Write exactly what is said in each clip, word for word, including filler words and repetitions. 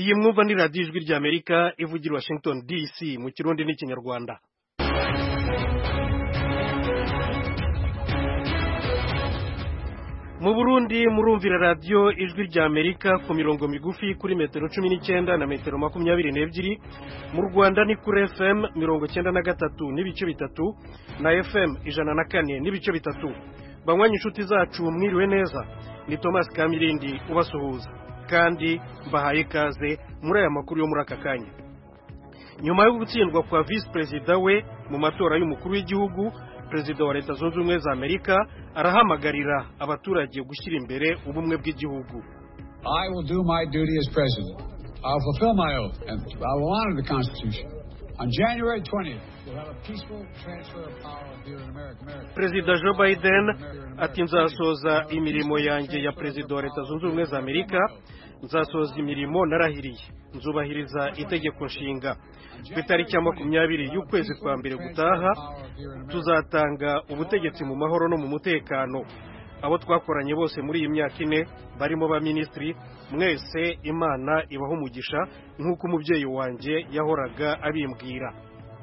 Iyi mwumva ni radiyo ijwi ry'Amerika ivugira Washington D C mu Kirundi n'Ikinyarwanda. Mu Burundi murumvira radiyo ijwi ry'Amerika ku mirongo migufi kuri metero cumi n'icyenda na metero makumyabiri n'ebyiri, mu Rwanda ni kuri F M mirongo cyenda na gatatu n'ibice bitatu na F M ijana na kane n'ibice bitatu. Banywanyi inshuti zacu mwiriwe neza, ni Thomas Kamirindi ubasuhuza kandi mbahaye ikaze muri aya makuru yo muri aka kanya. Nyuma yo gutsindwa kwa vice president we mu matora y'umukuru w'igihugu, Perezida wa Leta Zunze Ubumwe za Amerika arahamagarira abaturage gushyira imbere ubumwe bw'igihugu. I will do my duty as president. I will fulfill my oath and I will honor the Constitution. On January twentieth, we'll have a peaceful transfer of power here in America. Perezida Joe Biden ati nzasoza imirimo yanjye ya Perezida wa Leta Zunze Ubumwe za Amerika, nzasoza imirimo narahiriye, nzubahiriza itegeko nshinga. Ku itariki ya makumyabiri y'ukwezi kwa mbere gutaha tuzatanga ubutegetsi mu mahoro no mu mutekano. Abo twakoranye bose muri iyi myaka ine barimo ba ministri, mwese Imana ibaho umugisha nk'uko umubyeyi wanjye yahoraga abimbwira.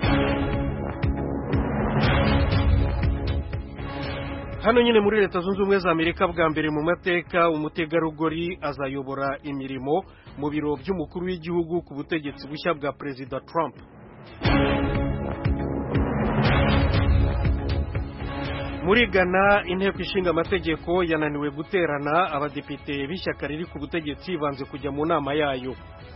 Hano nyine muri Leta Zunze Ubumwe za Amerika bwa mbere mu mateka umutegarugori azayobora imirimo mu biro by'umukuru w'igihugu ku butegetsi bushya bwa Perezida Trump. Muri Ghana inteko ishinga amategeko yananiwe guterana, abadepite b'ishyaka riri ku butegetsi banze kujya mu nama yayo.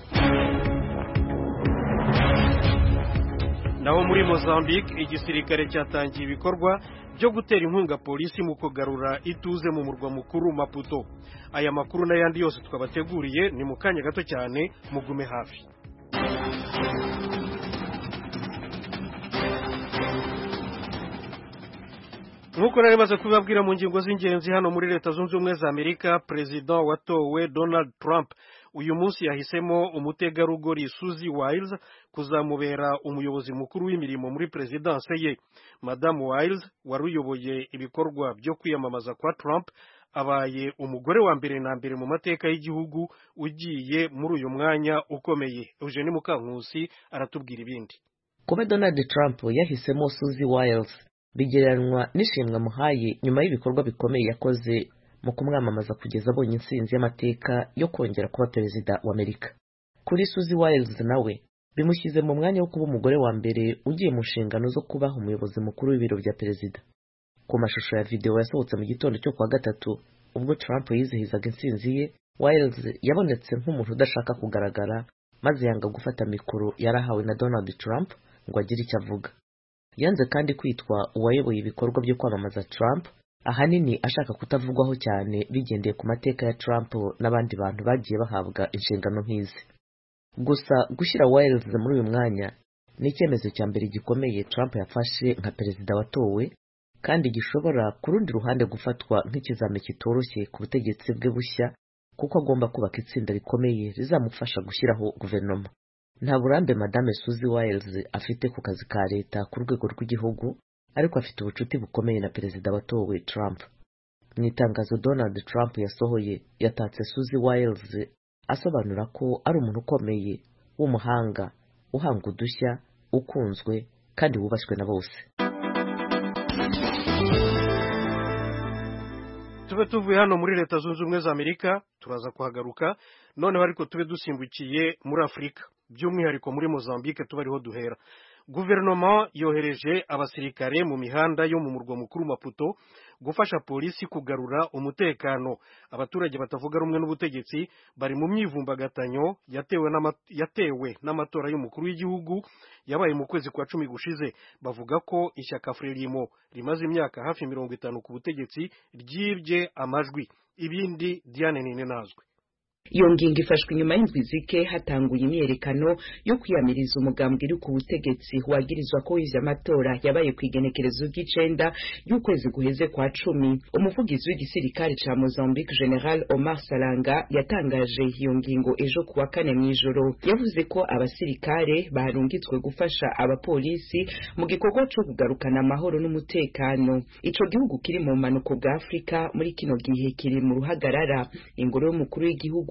Naho muri Mozambique igisirikare cyatangiye ibikorwa byo gutera inkunga polisi mu kugarura ituze mu murwa mukuru Maputo. Aya makuru n'ayandi yose twabateguriye ni mu kanya gato cyane, mugume hafi. Nkuko nari maze kubabwira mu ngingo z'ingenzi, hano muri Leta Zunze Ubumwe za Amerika Perezida watowe Donald Trump uyu munsi yahisemo umutegarugori Suzy Wiles kuzamubera umuyobozi mukuru w'imirimo muri presidence ye. Madame Wiles wari uyoboye ibikorwa byo kwiyamamaza kwa Trump abaye umugore wa mbere na mbere mu mateka y'igihugu ugiye muri uyu mwanya ukomeye. Eugene Mukankusi aratubwira ibindi. Kuba Donald Trump yahisemo Suzy Wiles bigereranwa n'ishimwe muhaye nyuma y'ibikorwa bikomeye yakoze mu kumwamamaza kugeza abonye intsinzi y'amateka yo kongera kuba perezida wa Amerika. Kuri Suzy Wiles nawe bimushyize mu mwanya wo kuba umugore wa mbere ugiye mu nshingano zo kubaha umuyobozi mukuru w'ibiro bya perezida. Ku mashusho ya video yasohotse mu gitondo cyo kwa gatatu ubwo Trump yizihizaga intsinzi ye, Wiles yabonetse nk'umuntu udashaka kugaragara maze yanga gufata mikoro yarahawe na Donald Trump ngo agire icyo avuga. Yanze kandi kwitwa uwayoboye ibikorwa byo kwamamaza Trump, ahanini ashaka kutavugwaho cyane bigendeye ku mateka ya Trump n'abandi bantu bagiye bahabwa inshingano nk'izi. Gusa gushyira Wiles muri uyu mwanya ni icyemezo cya mbere gikomeye Trump yafashe nka perezida watowe, kandi gishobora ku rundi ruhande gufatwa nk'ikizame kitoroshye ku butegetsi bwe bushya, kuko agomba kubaka itsinda rikomeye rizamufasha gushyiraho guverinoma. Nta burambe Madame Suzy Wiles afite ku kazi ka leta ku rwego rw'igihugu, ariko afite ubucuti bukomeye na perezida watowe Trump. Mu itangazo Donald Trump yasohoye yatatse Suzy Wiles asobanura ko ari umuntu ukomeye w'umuhanga, uhanga udushya, ukunzwe kandi wubashywe na bose. Tube tuvuye hano muri Leta Zunze Ubumwe za Amerika turaza kuhagaruka noneho, ariko tube dusimbukiye muri Afurika, by'umwihariko muri Mozambique tubariho duhera. Guverinoma yohereje abasirikare mu mihanda yo mu murwa mukuru Maputo gufasha polisi kugarura umutekano. Abaturage batavuga rumwe n'ubutegetsi bari mu myivumbagatanyo yatewe n'ama, yatewe n'amatora y'umukuru w'igihugu yabaye mu kwezi kwa cumi gushize. Bavuga ko ishyaka Frelimo rimaze imyaka hafi mirongo itanu ku butegetsi ryibye amajwi. Ibindi Diane Ninenazwe. Iyo ngingo ifashwe inyuma y'indwi zike hatanguye imyerekano yo kwiyamiriza umugambwe uri ku butegetsi wagirizwa ko ivyo amatora yabaye kwigenekerezo ry'icenda y'ukwezi guheze kwa cumi. Umuvugizi w'igisirikare ca Mozambique General Omar Salanga yatangaje iyo ngingo ejo kuwa kane mw'ijoro. Yavuze ko abasirikare barungitswe gufasha abapolisi mu gikorwa cyo kugarukana amahoro n'umutekano. Ico gihugu kiri mu manuko bwa Afrika muri kino gihe kiri mu ruhagarara. Ingoro y'umukuru w'igihugu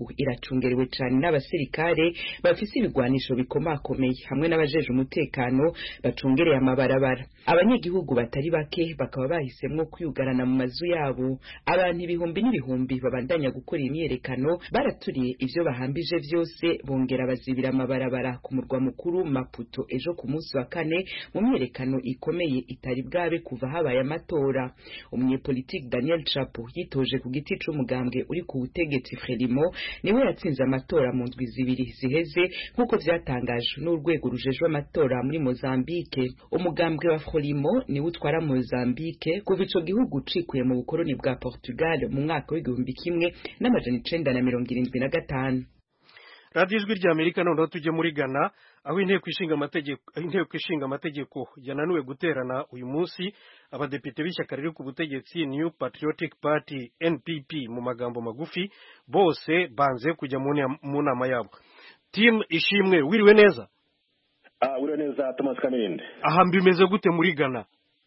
gihugu iracungerewe cyane n'abasirikare bafise ibigwanisho bikomakomeye hamwe n'abajeje umutekano bacungereye amabarabara. Abanyagihugu batari bake bakaba bahisemwo kwiyugarana mu mazu yabo. Abantu ibihumbi n'ibihumbi babandanya gukora imyerekano baraturiye ivyo bahambije vyose bongera bazibira amabarabara ku murwa mukuru Maputo ejo ku munsi wa kane mu myerekano ikomeye itari bwabe kuva habaye amatora. Umunyepolitiki Daniel Chapo yitoje ku giti c'umugambwe uri ku butegetsi Frelimo niwe yatsinze amatora mu ndwi zibiri ziheze nk'uko vyatangajwe n'urwego rujejwe amatora muri Mozambique. Umugambwe wa Frelimo niwe utwara Mozambique kuva ico gihugu cikuye mu bukoroni bwa Portugal mu mwaka w'igihumbi kimwe n'amajana icenda na mirongo irindwi na gatanu. Radio Ijwi rya Amerika noneho tujye muri Ghana aho inteko ishinga amategeko inteko ishinga amategeko yananiwe guterana uyu munsi. Abadepite b'ishyaka riri ku butegetsi New Patriotic Party N P P mu magambo magufi bose banze kujya mu nama yabo. Team Ishimwe wiriwe neza? Ah, wiriwe neza Thomas Kamende. Aha mbimeze gute muri Ghana?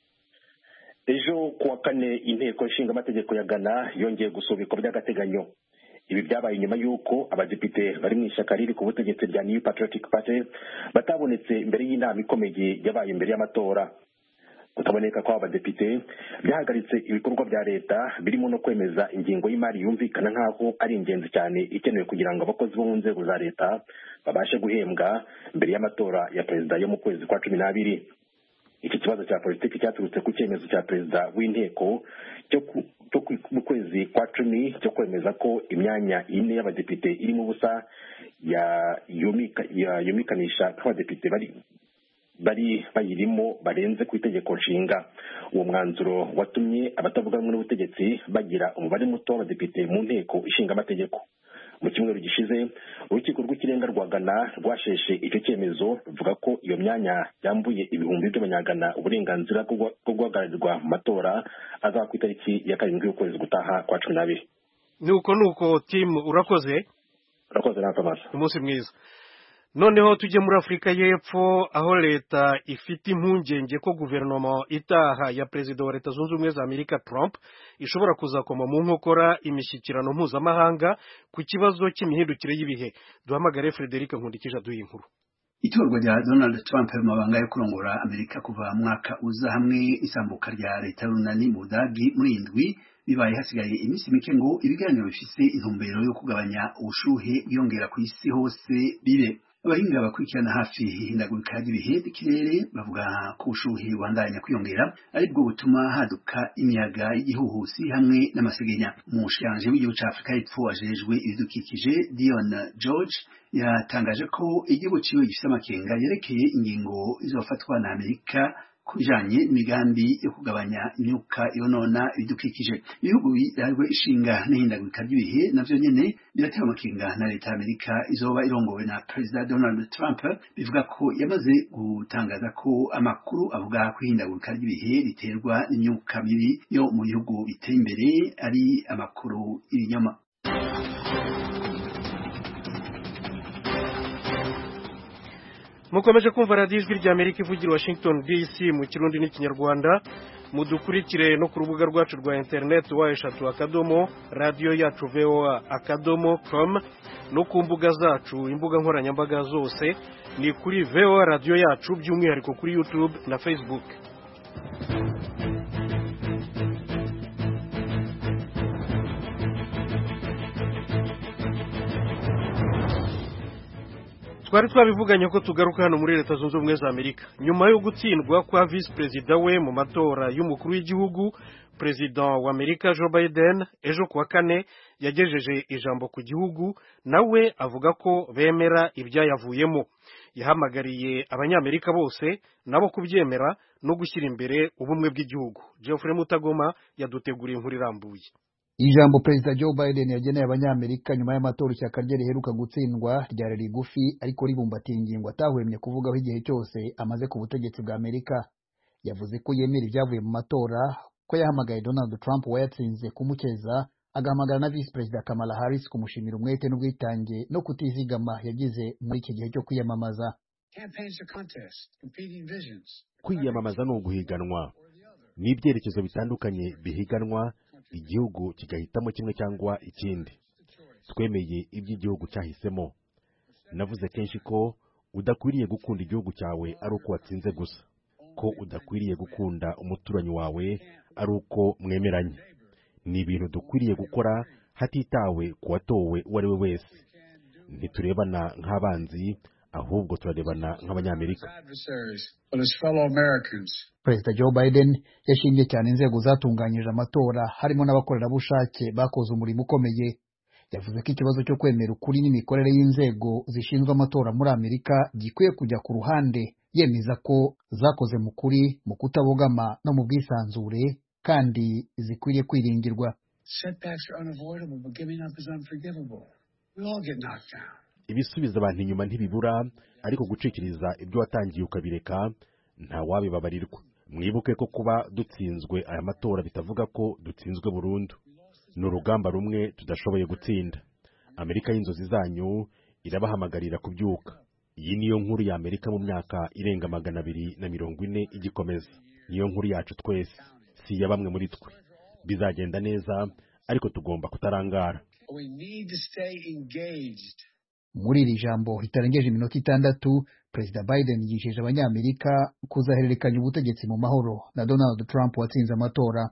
Ejo kuwa kane inteko ishinga amategeko ya Ghana yongeye gusubikwa by'agateganyo. Ibi byabaye nyuma yuko abadepite bari mu ishyaka riri ku butegetsi rya New Patriotic Party batabonetse imbere y'inama ikomeye yabaye imbere y'amatora. Kutaboneka kwa abadepite byahagaritse ibikorwa bya leta birimo no kwemeza ingingo y'imari yumvikana nkaho ari ingenzi cyane ikenewe kugira ngo abakozi bo mu nzego za leta babashe guhembwa imbere y'amatora ya perezida yo mu kwezi kwa cumi n'abiri. Iki kibazo cya politiki cyaturutse ku cyemezo cya perezida w'inteko cyo mu kwezi kwa cumi cyo kwemeza ko imyanya ine y'abadepite irimo ubusa ya yumika ya yumikanisha kw'abadepite bari bari bayirimo barenze ku itegeko nshinga. Uwo mwanzuro watumye abatavuga rumwe n'ubutegetsi bagira umubare muto w'abadepite mu nteko ishinga amategeko. Mu cyumweru gishize urukiko rw'ikirenga rwa Ghana rwasheshe icyo cyemezo ruvuga ko iyo myanya yambuye ibihumbi by'abanyagana uburenganzira bwo guhagararirwa mu matora azaba ku itariki ya karindwi y'ukwezi gutaha kwa cumi n'abiri. Nuko nuko team urakoze urakoze na Thomas. Umunsi mwiza. Noneho tujye muri Afrika y'Epfo aho leta ifite impungenge ko guverinoma itaha ya perezida wa Leta Zunze Ubumwe za Amerika Trump ishobora kuzakoma mu nkokora imishyikirano mpuzamahanga ku kibazo cy'imihindukire y'ibihe. Duhamagare Frederic Nkundikije aduha inkuru. Itorwa rya Donald Trump mu mabanga yo kurongora Amerika kuva mwaka uza hamwe isambuka rya leta runani mu Budagi muri indwi bibaye hasigaye iminsi mike ngo ibiganiro bifise intumbero yo kugabanya ubushuhe bwiyongera ku isi hose bibe. Abahinga bakurikirana hafi ihindagurika ry'ibihe by'ikirere bavuga ko ubushuhe bubandanya kwiyongera aribwo butuma haduka imiyaga y'igihuhusi hamwe n'amasegenya. Umushikiranganji w'igihugu ca Afrika y'Epfo ajejwe ibidukikije Dion George yatangaje ko igihugu ciwe gifise amakenga yerekeye ingingo izofatwa na Amerika kujanye imigambi yo kugabanya imyuka yonona ibidukikije. Ibihugu birarwe ishinga n'ihindagurika ry'ibihe navyo nyene biratewe amakenga na leta ya Amerika izoba irongowe na Perezida Donald Trump bivuga ko yamaze gutangaza ko amakuru avuga ko ihindagurika ry'ibihe riterwa n'imyuka mibi yo mu bihugu biteye imbere ari amakuru ibinyoma. Mukomeje kumva Radio Ijwi rya Amerika ivugira Washington D C mu Kirundi n'Ikinyarwanda. Mudukurikire no ku rubuga rwacu rwa internet wa eshatu akadomo radio yacu V O A akadomo com no ku mbuga zacu imbuga nkoranyambaga zose ni kuri V O A radio yacu by'umwihariko kuri YouTube na Facebook. Twari twabivuganye ko tugaruka hano muri Leta Zunze Ubumwe za Amerika nyuma yo gutsindwa kwa vice president we mu matora y'umukuru w'igihugu. President wa Amerika Joe Biden ejo kuwa kane yagejeje ijambo ku gihugu nawe avuga ko bemera ibyayavuyemo. Yahamagariye abanyamerika bose nabo kubyemera no gushyira imbere ubumwe bw'igihugu. Geoffrey Mutagoma yaduteguriye inkuru irambuye. Ijambo Perezida Joe Biden yageneye abanyamerika nyuma y'amatora ishyaka rye riheruka gutsindwa ryari rigufi ariko ribumbatiye ingingo atahwemye kuvugaho igihe cyose amaze ku butegetsi bwa Amerika. Yavuze ko yemera ibyavuye mu matora, ko yahamagaye Donald Trump wayatsinze kumukeza, agahamagara na Vice President Kamala Harris kumushimira umwete n'ubwitange no kutizigama yagize muri iki gihe cyo kwiyamamaza. Kwiyamamaza no guhiganwa n'ibyerekezo bitandukanye bihiganwa, igihugu kigahitamo kimwe cyangwa ikindi. twemeye iby'igihugu cyahisemo. Navuze kenshi ko udakwiriye gukunda igihugu cyawe ari uko watsinze gusa, ko udakwiriye gukunda umuturanyi wawe ari uko mwemeranye. Ni ibintu dukwiriye gukora hatitawe ku watowe uwo ari we wese. Ntiturebana nk'abanzi, ahubwo turarebana nk'abanyamerika. Perezida Joe Biden yashimye cyane inzego zatunganyije amatora, harimo n'abakorerabushake bakoze umurimo ukomeye. Yavuze ko ikibazo cyo kwemera ukuri n'imikorere y'inzego zishinzwe amatora muri Amerika gikwiye kujya ku ruhande, yemeza ko zakoze mu kuri, mu kutabogama no mu bwisanzure, kandi zikwiriye kwiringirwa. Ibisubiza abantu inyuma ntibibura, ariko gucikiriza ibyo watangiye ukabireka nta wabibabarirwa. Mwibuke ko kuba dutsinzwe aya matora bitavuga ko dutsinzwe burundu. Ni urugamba rumwe tudashoboye gutsinda. Amerika y'inzozi zanyu irabahamagarira kubyuka. Iyi niyo nkuru ya Amerika mu myaka irenga magana abiri na mirongo ine igikomeza. Niyo nkuru yacu twese, si ya bamwe muri twe. Bizagenda neza, ariko tugomba kutarangara. Muri iri jambo ritarengeje iminota itandatu, Perezida Biden yisheje abanyamerika kuzahererekanya ubutegetsi mu mahoro na Donald Trump watsinze amatora.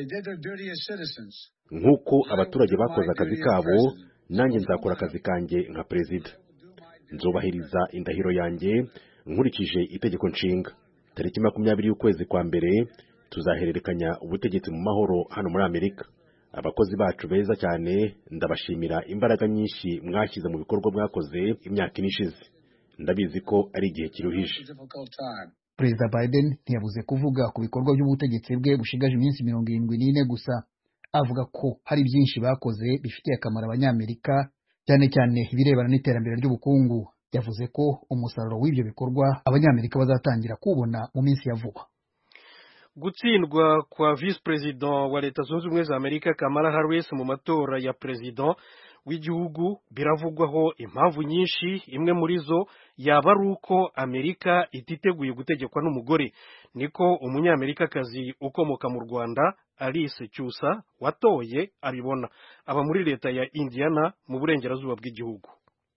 Nk'uko abaturage bakoze akazi kabo, nanjye nzakora akazi kanjye nka perezida. Nzubahiriza indahiro yanjye nkurikije itegeko nshinga. Tariki makumyabiri y'ukwezi kwa mbere tuzahererekanya ubutegetsi mu mahoro hano muri Amerika. Abakozi bacu beza cyane, ndabashimira imbaraga nyinshi mwashyize mu bikorwa mwakoze imyaka inishize. Ndabizi ko ari igihe kiruhije. Perezida Biden ntiyabuze kuvuga ku bikorwa by'ubutegetsi bwe bushigaje iminsi mirongo irindwi n'ine gusa. Avuga ko hari byinshi bakoze bifitiye akamaro abanyamerika, cyane cyane ibirebana n'iterambere ry'ubukungu. Yavuze ko umusaruro w'ibyo bikorwa abanyamerika bazatangira kubona mu minsi ya vuba. Gutsindwa kwa vice president wa Leta Zunze Ubumwe za Amerika Kamala Harris mu matora ya president w'igihugu biravugwaho impamvu nyinshi. Imwe muri zo yaba ari uko Amerika ititeguye gutegekwa n'umugore. Niko umunyamerikakazi ukomoka mu Rwanda Alice Cyusa watoye abibona. Aba muri leta ya Indiana mu burengerazuba bw'igihugu.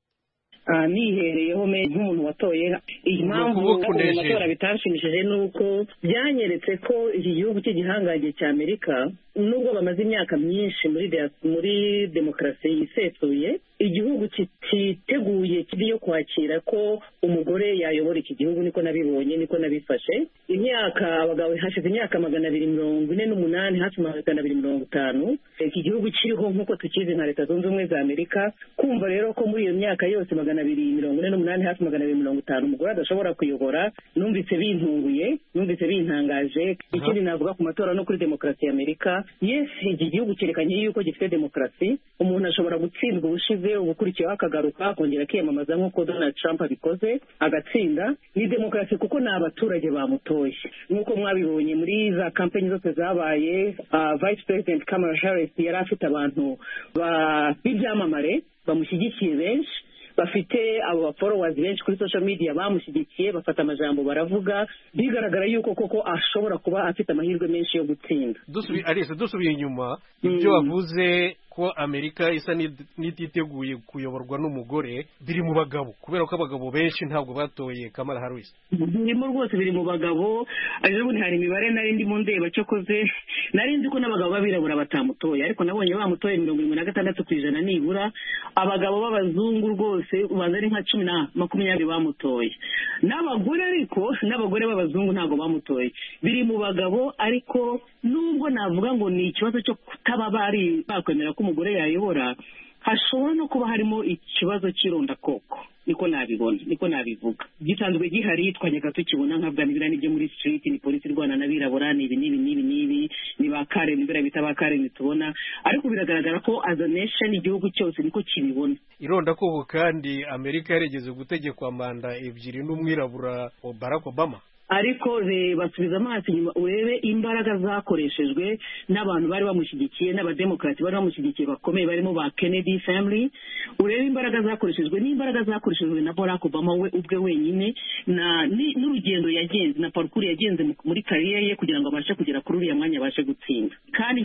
nihereyeho nk'umuntu watoye impamvu amatora bitashimishije nuko byanyeretse ko iki gihugu cy'igihangange cya Amerika nubwo bamaze imyaka myinshi muri muri demokarasi yisesuye, igihugu kititeguye kiriyo kwakira ko umugore yayobora iki gihugu. Niko nabibonye, niko nabifashe. Imyaka abagabo hashize imyaka magana abiri mirongo ine n'umunani hafi magana abiri mirongo itanu iki gihugu kiriho nk'uko tukizi nka Leta Zunze Ubumwe za Amerika. Kumva rero ko muri iyo myaka yose magana abiri mirongo ine n'umunani hafi magana abiri mirongo itanu umugore adashobora kuyobora, numvise bintunguye, numvise bintangaje. Ikindi navuga ku matora no kuri demokarasi ya Amerika, yes, iki gihugu cyerekanye yuko gifite demokarasi. Umuntu ashobora gutsindwa ubushize, ubukurikiyeho akagaruka akongera akiyamamaza nk'uko Donald Trump abikoze agatsinda. Ni demokarasi kuko ni abaturage bamutoye. Nk'uko mwabibonye muri za kampeni zose zabaye, uh, Vice President Kamala Harris yari afite abantu b'ibyamamare bamushyigikiye benshi, bafite abo ba followers benshi kuri social media bamushyigikiye, bafata amajambo baravuga, bigaragara yuko koko ashobora kuba afite amahirwe menshi yo gutsinda. Dusubiye Alice, dusubiye inyuma, ibyo wavuze ko Amerika isa n'ititeguye kuyoborwa n'umugore biri mu bagabo, kubera ko abagabo benshi ntabwo batoye Kamala Harris. Birimo rwose, biri mu bagabo. Ariko hari imibare nari ndimo ndeba cyo koze, nari nzi ko n'abagabo babirabura batamutoye, ariko nabonye bamutoye mirongo irindwi na gatandatu ku ijana nibura. Abagabo b'abazungu rwose ubanza ari nka cumi na makumyabiri bamutoye. N'abagore ariko n'abagore b'abazungu ntabwo bamutoye. Biri mu bagabo, ariko nubwo navuga ngo ni ikibazo cyo kutaba bari bakwemera ko umugore yayobora, hashobora no kuba harimo ikibazo cy'irondakoko. Niko nabibona, niko nabivuga. Gisanzwe gihari, twajyaga tukibona nka bwanibira n'ibyo muri street, ni polisi rwana n'abirabura, ni ibi n'ibi n'ibi n'ibi, ni ba Karen, mbere bita ba Karen tubona. Ariko biragaragara ko as a nation igihugu cyose niko kibibona. Irondakoko kandi Amerika yarigeze gutegekwa manda ebyiri n'umwirabura Barack Obama. Ariko basubiza amaso inyuma urebe imbaraga zakoreshejwe n'abantu bari bamushyigikiye, n'abademokrati bari bamushyigikiye bakomeye barimo ba Kennedy family. Urebe imbaraga zakoreshejwe n'imbaraga zakoreshejwe na Barack Obama we ubwe wenyine, na n'urugendo yagenze na parcours yagenze muri career ye kugira ngo abashe kugera kuri uriya mwanya abashe gutsinda. Kandi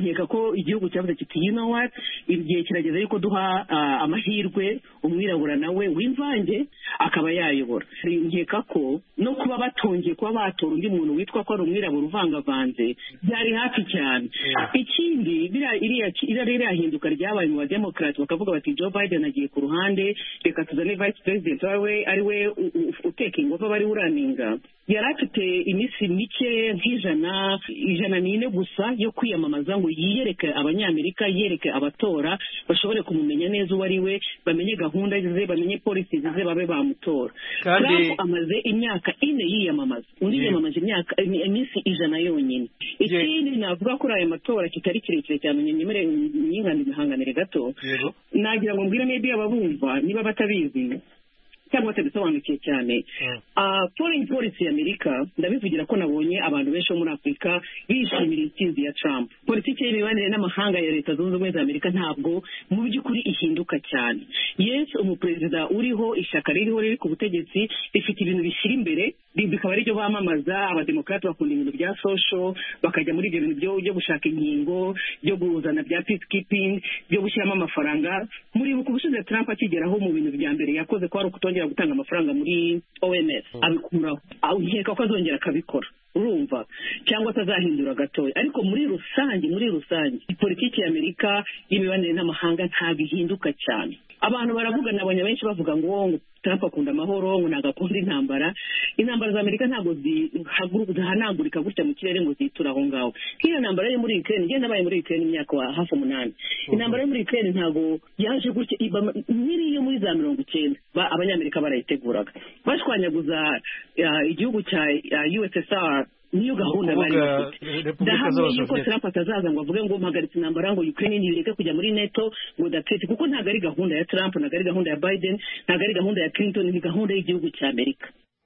nkeka ko igihugu cyavuze kiti you know what igihe kirageze yuko duha uh, amahirwe umwirabura nawe w'imvange akaba yayobora. Nkeka ko no kuba batongeye kuba batora undi muntu witwa ko ari umwirabura uvangavanze byari hafi cyane. Ikindi biriya iriya iriya hinduka ryabaye mu bademokrate bakavuga bati Joe Biden agiye ku ruhande reka tuzane vice president wawe ari we uteka ingova bari uraninga. Yari afite iminsi mike nk'ijana ijana n'ine gusa yo kwiyamamaza ngo yiyereke abanyamerika yereke abatora bashobore kumumenya neza uwo ari we, bamenye gahunda ze, bamenye polisi ze, babe bamutora. Trump amaze imyaka ine yiyamamaza, undi yiyamamaje imyaka iminsi ijana yonyine. Ikindi navuga kuri aya matora kitari kirekire cyane, nyemere nyingandi bihanganire gato, nagira ngo mbwire maybe ababumva niba batabizi cyangwa se bisobanukiye cyane. Uh, foreign policy y'Amerika ndabivugira ko nabonye abantu benshi muri Afrika bishimira intsinzi ya Trump. Politiki y'imibanire n'amahanga ya Leta Zunze Ubumwe za Amerika ntabwo mu by'ukuri ihinduka cyane. Yes, umuperezida uriho, ishyaka ririho riri ku butegetsi rifite ibintu bishyira imbere, bikaba ari byo bamamaza. Abademokrate bakunda ibintu bya social, bakajya muri ibyo bintu byo byo gushaka inkingo, byo guzana bya peacekeeping, byo gushyiramo amafaranga. Muri uko bushize Trump akigeraho mu bintu bya mbere yakoze ko ari ukutongera gutanga amafaranga muri O M S, abikuraho. Nkeka ko azongera akabikora, urumva, cyangwa atazahindura gatoya. Ariko muri rusange muri rusange politiki y'Amerika y'imibanire n'amahanga ntabwo ihinduka cyane. Abantu baravuga, nabonye benshi bavuga ngo Trump akunda amahoro, ngo nagakunda intambara. Intambara za Amerika ntabwo zihanagurika gutya mu kirere ngo zitura aho ngaho. Nk'iyo ntambara yo muri Ukraine, njye nabaye muri Ukraine imyaka wa hafi umunani. Intambara yo muri Ukraine ntabwo yaje gutya, nkiri yo muri za mirongo icyenda abanyamerika barayiteguraga bashwanyaguza igihugu cya U S S R. Niyo gahunda bari bafite. Ndahamye yuko Trump atazaza ngo avuge ngo mpagaritse intambara ngo Ukraine ntireke kujya muri NATO ngo datete, kuko ntabwo ari gahunda ya Trump, ntabwo ari gahunda ya Biden, ntabwo ari gahunda ya Clinton, ni gahunda y'igihugu cya Amerika.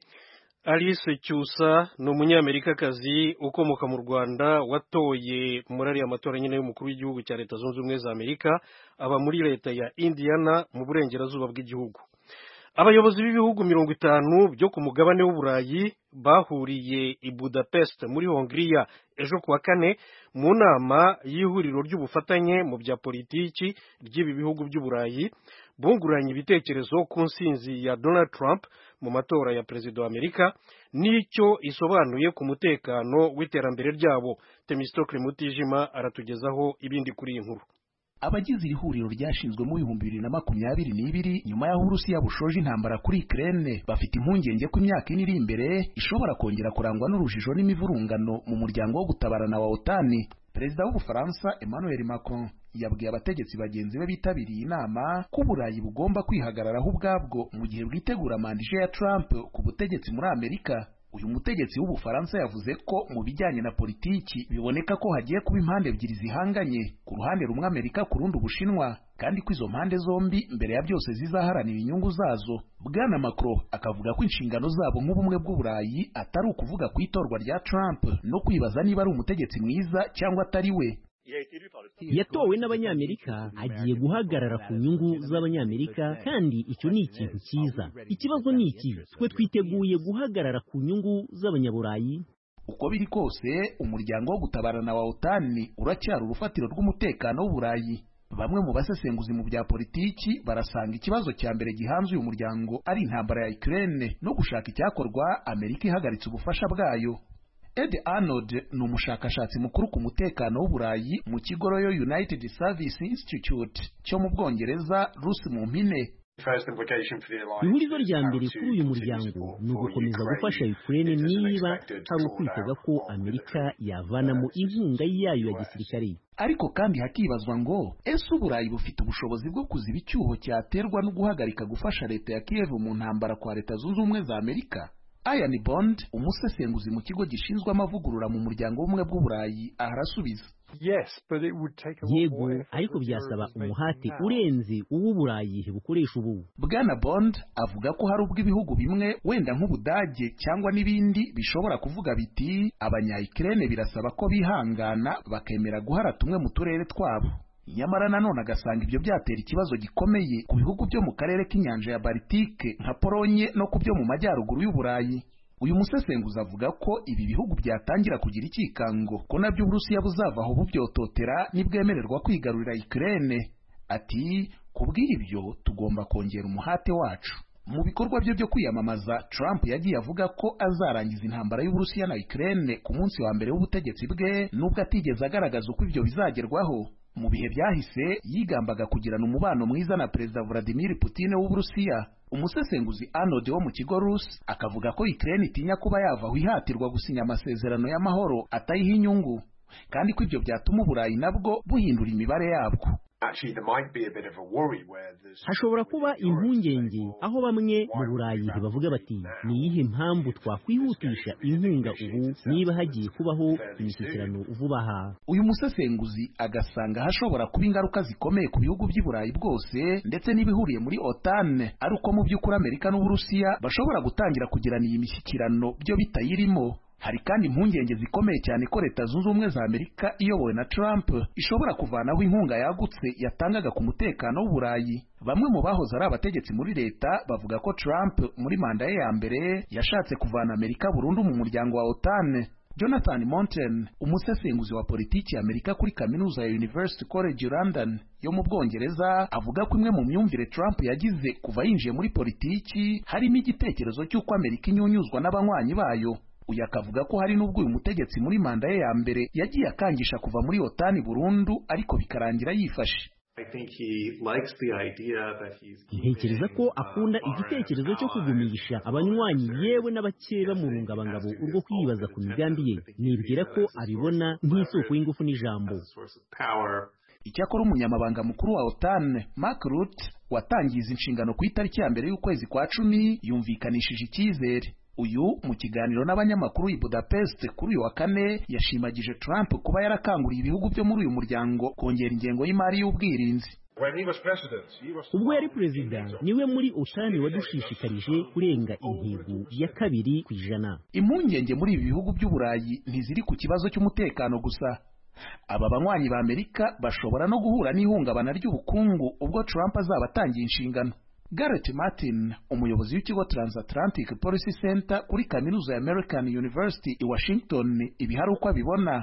Alice Cyusa ni umunyamerikakazi ukomoka mu Rwanda watoye muri ariya matora nyine y'umukuru w'igihugu cya Leta Zunze Ubumwe za Amerika, aba muri leta ya Indiana mu burengerazuba bw'igihugu. Abayobozi b'ibihugu mirongo itanu byo ku mugabane w'Uburayi bahuriye i Budapest muri Hongria ejo kuwa kane mu nama y'ihuriro ry'ubufatanye mu bya politiki ry'ibi bihugu by'Uburayi, bunguranye ibitekerezo ku nsinzi ya Donald Trump mu matora ya perezida wa Amerika n'icyo isobanuye ku mutekano w'iterambere ryabo. Temistokle Mutijima aratugezaho ibindi kuri iyi nkuru. Abagize iri huriro ryashinzwe mu bihumbi bibiri na makumyabiri n'ibiri nyuma y'aho Urusiya bushoje intambara kuri Ukraine bafite impungenge ko imyaka ine iri imbere ishobora kongera kurangwa n'urujijo n'imivurungano mu muryango wo gutabarana wa OTAN. Perezida w'Ubufaransa Emmanuel Macron yabwiye abategetsi bagenzi be bitabiriye inama ko Uburayi bugomba kwihagararaho ubwabwo mu gihe bwitegura mandije ya Trump ku butegetsi muri Amerika. Uyu mutegetsi w'Ubufaransa yavuze ko mu bijyanye na politiki biboneka ko hagiye kuba impande ebyiri zihanganye, ku ruhande rumwe Amerika, ku rundi Ubushinwa, kandi ko izo mpande zombi mbere ya byose zizaharanira inyungu zazo. Bwana Macron akavuga ko inshingano zabo nk'ubumwe bw'Uburayi atari ukuvuga ku itorwa rya Trump no kwibaza niba ari umutegetsi mwiza cyangwa atari we. Yatowe n'abanyamerika, agiye guhagarara ku nyungu z'abanyamerika, kandi icyo ni ikintu cyiza. Ikibazo ni iki, twe twiteguye guhagarara ku nyungu z'abanyaburayi. Uko biri kose umuryango wo gutabarana wa OTAN uracyari urufatiro rw'umutekano w'Uburayi. Bamwe mu basesenguzi mu bya politiki barasanga ikibazo cya mbere gihanze uyu muryango ari intambara ya Ukraine no gushaka icyakorwa Amerika ihagaritse ubufasha bwayo. Ed Arnold ni umushakashatsi mukuru ku mutekano w'Uburayi mu kigo Royal United Service Institute cyo mu Bwongereza, Rusi mu mpine. Ihurizo rya mbere kuri uyu muryango ni ugukomeza gufasha Ukraine niba hari ukwitega ko Amerika yavanamo inkunga yayo ya gisirikare. Ariko kandi hakibazwa ngo ese Uburayi bufite ubushobozi bwo kuziba icyuho cyaterwa no guhagarika gufasha leta ya Kiev mu ntambara kwa Leta Zunze Ubumwe za Amerika? Ian Bond, umusesenguzi mu kigo gishinzwe amavugurura mu muryango w'ubumwe bw'Uburayi, arasubiza. Yego, ariko byasaba umuhate urenze uw'Uburayi bukoresha ubu. Bwana Bond avuga ko hari ubwo ibihugu bimwe wenda nk'Ubudage cyangwa n'ibindi bishobora kuvuga biti abanya-Ukraine birasaba ko bihangana bakemera guhara tumwe mu turere twabo. Nyamara nanone agasanga ibyo byatera ikibazo gikomeye ku bihugu byo mu karere k'inyanja ya Baltike nka Polonye no ku byo mu majyaruguru y'Uburayi. uyu musesenguzi avuga ko ibi bihugu byatangira kugira ikikango ko nabyo Uburusiya buzavaho bubyototera nibwemererwa kwigarurira Ukraine. Ati kubw'ibyo tugomba kongera umuhate wacu. Mu bikorwa bye byo kwiyamamaza, Trump yagiye avuga ko azarangiza intambara y'Uburusiya na Ukraine ku munsi wa mbere w'ubutegetsi bwe, nubwo atigeze agaragaza uko ibyo bizagerwaho. Mu bihe byahise yigambaga kugirana umubano mwiza na Perezida Vladimir Putin w'Uburusiya. Umusesenguzi Arnold wo mu kigo Rus akavuga ko Ukraine itinya kuba yavaho ihatirwa gusinya amasezerano y'amahoro atayiha inyungu, kandi ko ibyo byatuma Uburayi nabwo buhindura imibare yabwo. hashobora kuba impungenge aho bamwe mu Burayi bavuga bati ni iyihe mpamvu twakwihutisha inkunga ubu niba hagiye kubaho imishyikirano vuba aha. Uyu musesenguzi agasanga hashobora kuba ingaruka zikomeye ku bihugu by'i Burayi bwose ndetse n'ibihuriye muri OTAN, ari uko mu by'ukuri Amerika n'Uburusiya bashobora gutangira kugirana iyi mishyikirano byo bitayirimo. Hari kandi impungenge zikomeye cyane ko Leta Zunze Ubumwe za Amerika iyobowe na Trump ishobora kuvanaho inkunga yagutse yatangaga ku mutekano w'Uburayi. Bamwe mu bahoze ari abategetsi muri leta bavuga ko Trump muri manda ye ya mbere yashatse kuvana Amerika burundu mu muryango wa OTAN. Jonathan Mountain, umusesenguzi wa politiki ya Amerika kuri kaminuza ya University College London yo mu Bwongereza, avuga ko imwe mu myumvire Trump yagize kuva yinjiye muri politiki harimo igitekerezo cy'uko Amerika inyunyuzwa n'abanywanyi bayo. Uyu akavuga ko hari n'ubwo uyu mutegetsi muri manda ye ya mbere yagiye akangisha kuva muri OTAN burundu, ariko bikarangira yifashe. Ntekereza ko akunda igitekerezo cyo kugumisha abanywanyi yewe n'abakeba mu rungabangabo urwo kwibaza ku migambi ye. Nibwira ko abibona nk'isoko y'ingufu n'ijambo. Icyakora umunyamabanga mukuru wa OTAN Mark Rutte watangiza inshingano ku itariki ya mbere y'ukwezi kwa cumi yumvikanishije icyizere. Uyu mu kiganiro n'abanyamakuru i Budapest kuri uyu wa kane yashimagije Trump kuba yarakanguriye ibihugu byo muri uyu muryango kongera ingengo y'imari y'ubwirinzi. Ubwo yari perezida niwe muri OTAN wadushishikarije kurenga intego ya kabiri ku ijana. Impungenge muri ibi bihugu by'Uburayi ntiziri ku kibazo cy'umutekano gusa. Aba banywanyi ba Amerika bashobora no guhura n'ihungabana ry'ubukungu ubwo Trump azaba atangiye inshingano. Garrett Martin, umuyobozi w'ikigo Transatlantic Policy Center kuri kaminuza ya American University i Washington, ibi hari uko abibona.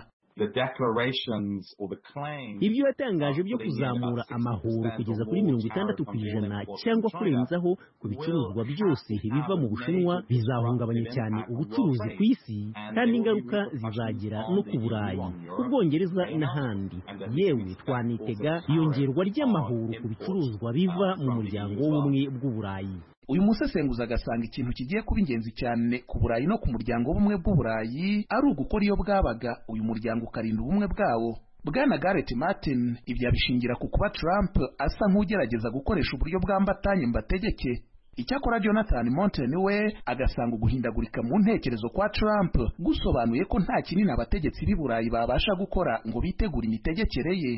Ibyo yatangaje byo kuzamura amahoro kugeza kuri mirongo itandatu ku ijana cyangwa kurenzaho ku bicuruzwa byose biva mu Bushinwa bizahungabanya cyane ubucuruzi ku isi, kandi ingaruka zizagera no ku Burayi, ku Bwongereza n'ahandi. Yewe twanitega iyongerwa ry'amahoro ku bicuruzwa biva mu muryango w'ubumwe bw'Uburayi. Uyu musesenguzi agasanga ikintu kigiye kuba ingenzi cyane ku Burayi no ku muryango w'ubumwe bw'Uburayi ari ugukora iyo bwabaga uyu muryango ukarinda ubumwe bwawo. Bwana Garrett Martin ibyo abishingira ku kuba Trump asa nk'ugerageza gukoresha uburyo bw'ambatanye mbategeke. Icyakora Jonathan Mountain we agasanga uguhindagurika mu ntekerezo kwa Trump gusobanuye ko nta kinini abategetsi b'i Burayi babasha gukora ngo bitegure imitegekere ye.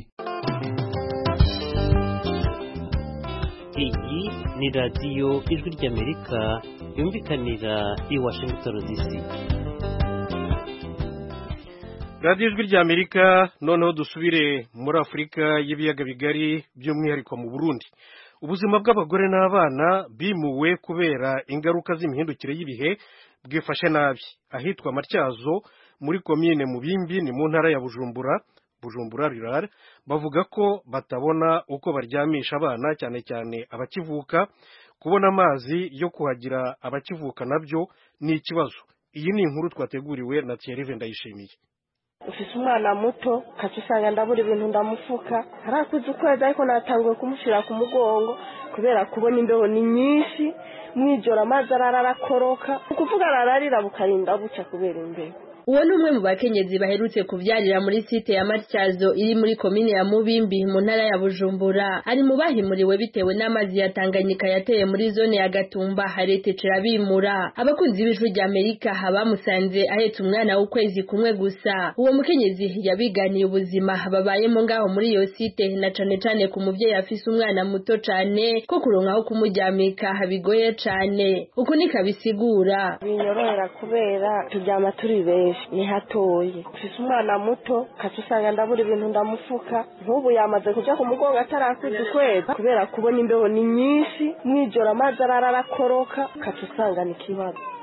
Iyi ni radiyo Ijwi ry'Amerika yumvikanira i Washington D C. radiyo Ijwi ry'Amerika. Noneho dusubire muri Afurika y'ibiyaga bigari, by'umwihariko mu Burundi. Ubuzima bw'abagore n'abana bimuwe kubera ingaruka z'imihindukire y'ibihe bwifashe nabi ahitwa Matyazo muri komine Mubimbi ni mu ntara ya Bujumbura Bujumbura Rural. Bavuga ko batabona uko baryamisha abana, cyane cyane abakivuka. Kubona amazi yo kuhagira abakivuka nabyo ni ikibazo. Iyi ni inkuru twateguriwe na Thierry Ndayishimiye. Ufise umwana muto kaca usanga ndabura ibintu ndamufuka, harakuze ukwezi ariko natanguye kumushira ku mugongo kubera kubona imbeho ni nyinshi, mwijoro amazi ararakoroka, ukuvuga arararira bukarinda buca kubera imbeho. Uwo ni umwe mu bakenyezi baherutse kuvyarira muri site ya Matyazo iri muri komine ya Mubimbi mu ntara ya Bujumbura. Ari mu bahimuriwe bitewe n'amazi ya Tanganyika yateye muri zone ya Gatumba harete cirabimura. Abakunzi b'Ijwi ry'Amerika bamusanze ahetse umwana w'ukwezi kumwe gusa. Uwo mukenyezi yabiganiye ubuzima babayemo ngaho muri iyo site, na cane cane ku muvyeyi afise umwana muto cane ko kuronka aho kumuryamika bigoye cane. Uku nikabisigura. Binyorohera kubera turyama turi benshi, ni hatoye. Ufise umwana muto kaca usanga ndabura ibintu ndamufuka, nk'ubu yamaze kuja ku mugongo atarakuze ukwezi kubera kubona imbeho ni nyinshi, mwijoro amazi ararakoroka kaca usanga ni kibazo.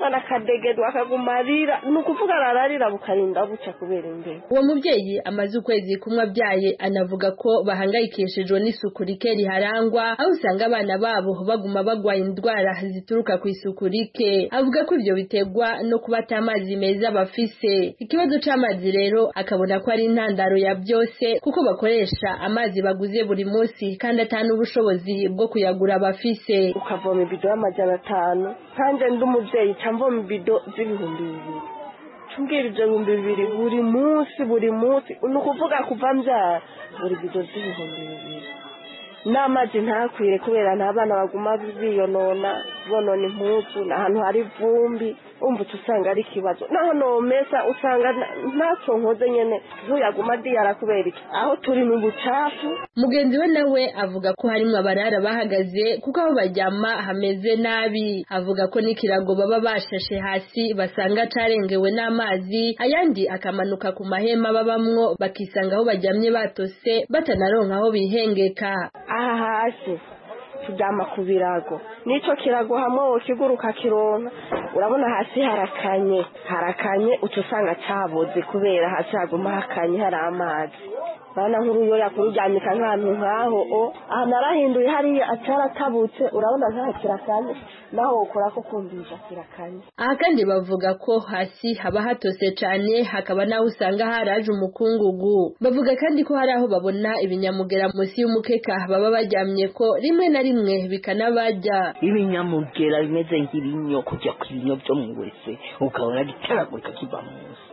umwana akadegedwa akagumarira ni ukuvuga arararira bukarinda buca kubera imbeho. Uwo mubyeyi amaze ukwezi kumwe abyaye anavuga ko bahangayikishijwe n'isuku rike riharangwa, aho usanga abana babo baguma bagwaye indwara zituruka ku isuku rike. Avuga ko ibyo biterwa no kuba ata amazi meza bafise. Ikibazo c'amazi rero akabona ko ari intandaro ya byose, kuko bakoresha amazi baguze buri munsi kandi atanu ubushobozi bwo kuyagura bafise. Ukavoma ibido y'amajana atanu kandi ndi umubyeyi camvoma ibido z'ibihumbi bibiri. Tumbwira ibyo bihumbi bibiri buri munsi buri munsi ni ukuvuga kuva mbyara buri bido z'ibihumbi bibiri. N'amazi ntakwire kubera nta bana baguma biyonona bonona impuzu n'ahantu hari ivumbi umva usanga ari ikibazo naho nomesa usanga ntacyo nkoze nyene ntuyaguma diyara kubera iki aho turi mu bucafu. Mugenzi we nawe avuga ko harimwo abarara bahagaze kuko aho baryama hameze nabi. Avuga ko n'ikirago baba bashashe hasi basanga carengewe n'amazi, ayandi akamanuka ku mahema babamwo bakisanga aho baryamye batose batanaronka aho bihengeka. Aha hasi turyama ku birago nico kirago hamwe wokiguruka kironka urabona hasi harakanye harakanye utusanga caboze kubera hasi haguma hakanye hari amazi. Bana nkuru yo yakuryamika nk'ahantu nkaho o aha narahinduye hari ataratabutse urabona nta kirakanye naho ukora ko kumvisha kirakanye. Aha kandi bavuga ko hasi haba hatose cane hakaba naho usanga haraje umukungugu. Bavuga kandi ko hari aho babona ibinyamugera munsi y'umukeka baba baryamye ko rimwe na rimwe bikanabaja. Ibinyamugera bimeze nk'ibinyo kujya ku binyo byo mu wese ukabona gitaragurika kiba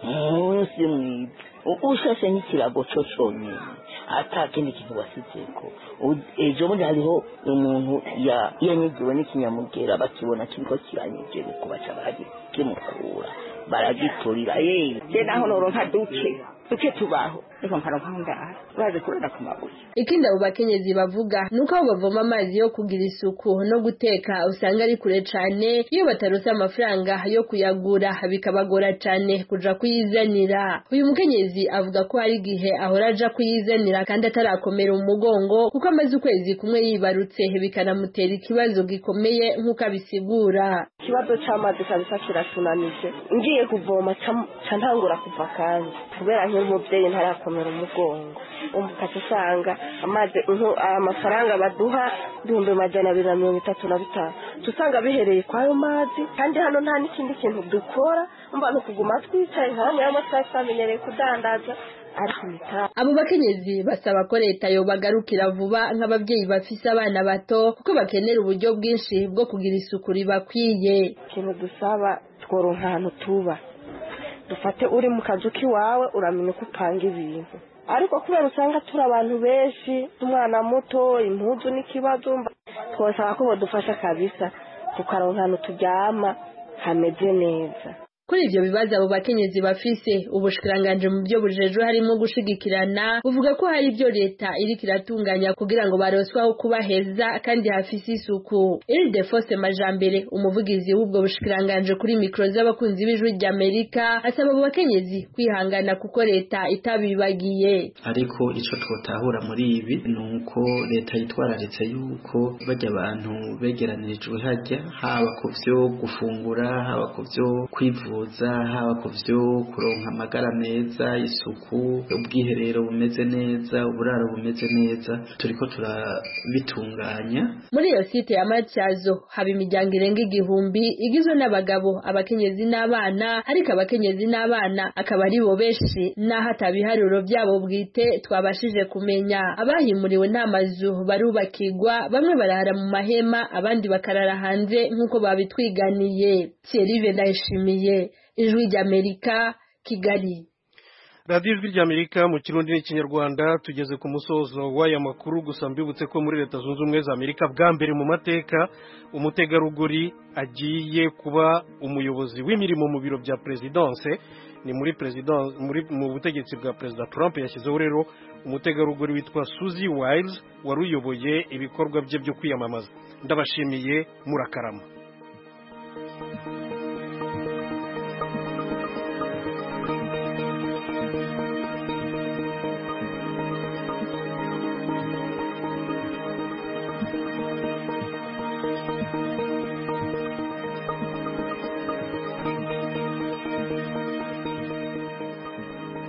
munsi mwibwe ushashe nk'ikirago cyo cyonyine ata kindi kintu wasizeko. Ejo bundi hariho umuntu yanyigiwe n'ikinyamugera bakibona kiriko kiranyije kubaca baragikemukura baragiturira yeee je naho noronka duke duke tubaho reka nkaronka ngaha baze kurara ku mabuye. Ikindi abo bakenyezi bavuga nuko aho bavoma amazi yo kugira isuku no guteka usanga ari kure cane, iyo batarose amafaranga yo kuyagura bikabagora cane kuja kuyizanira. Uyu mukenyezi avuga ko hari igihe ahora aja kuyizanira kandi atarakomera umugongo kuko amaze ukwezi kumwe yibarutse bikanamutera ikibazo gikomeye nk'uko abisigura. Ikibazo c'amazi kabisa kiratunanije, ngiye kuvoma ca ntangura kuva kandi kubera nk'umuvyeyi ntarakomera umugongo umukati usanga amazi amafaranga baduha ibihumbi majana abiri na mirongo itatu na bitanu tusanga bihereye kwayo mazi kandi hano nta n'ikindi kintu dukora umva no kuguma twicaye hamwe y'amasaha twamenyereye kudandaza. Abo bakenyezi basaba ko leta yo bagarukira vuba nk'abavyeyi bafise abana bato kuko bakenera uburyo bwinshi bwo kugira isuku ribakwiye. Ikintu dusaba tworonka ahantu tuba dufate uri mu kazu kiwawe uramenya uko upanga ibintu, ariko kubera usanga turi abantu benshi umwana muto impuzu n'ikibazo twosaba ko bodufasha kabisa tukaronka ahantu turyama hameze neza. Kuri ivyo bibazo abo bakenyezi bafise ubushikiranganje mu byo bujejwe harimo gushigikirana buvuga ko hari ibyo leta iriko iratunganya kugira ngo baroswaho kuba heza kandi hafise isuku. Ildefonse Majambere umuvugizi w'ubwo bushikiranganje kuri mikro z'abakunzi b'ijwi ry'Amerika asaba abo bakenyezi kwihangana kuko leta itabibagiye. Ariko ico twotahura muri ibi nuko leta yitwararitse yuko bajya abantu begeranirijwe hajya haba ku vyo gufungura haba ku vyo kwivuza haba ku vyo kuronka amagara meza isuku ubwiherero bumeze neza uburaro bumeze neza turiko turabitunganya. Muri iyo site ya Matyazo haba imiryango irenga igihumbi igizwe n'abagabo abakenyezi n'abana, ariko abakenyezi n'abana akaba ari bo benshi naho atabiharuro byabo bwite twabashije kumenya. Abahimuriwe nta mazu barubakirwa, bamwe barara mu mahema abandi bakarara hanze nk'uko babitwiganiye. Thierry Ndayishimiye, Ijwi ry'Amerika, Kigali. radiyo ijwi ry'Amerika mu kirundi n'ikinyarwanda. Tugeze ku musozo w'aya makuru, gusa mbibutse ko muri leta zunze ubumwe za Amerika bwa mbere mu mateka umutegarugori agiye kuba umuyobozi w'imirimo mu biro bya presidence. Ni muri president muri mu butegetsi bwa Perezida Trump yashyizeho rero umutegarugori witwa Suzy Wiles wari uyoboye ibikorwa bye byo kwiyamamaza. Ndabashimiye, murakarama.